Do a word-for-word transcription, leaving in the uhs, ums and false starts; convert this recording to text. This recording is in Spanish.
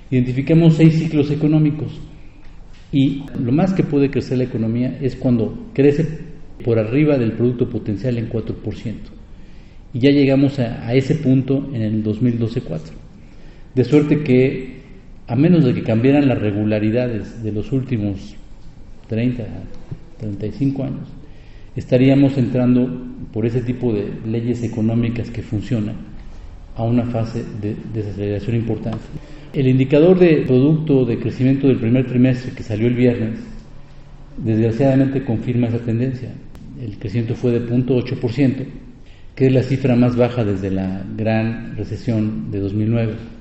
Identificamos seis ciclos económicos y lo más que puede crecer la economía es cuando crece por arriba del producto potencial en cuatro por ciento. Y ya llegamos a, a ese punto en el dos mil doce cuatro. De suerte que, a menos de que cambiaran las regularidades de los últimos treinta, treinta y cinco años, estaríamos entrando por ese tipo de leyes económicas que funcionan a una fase de desaceleración importante. El indicador de producto de crecimiento del primer trimestre que salió el viernes, desgraciadamente confirma esa tendencia. El crecimiento fue de cero punto ocho por ciento, que es la cifra más baja desde la gran recesión de dos mil nueve.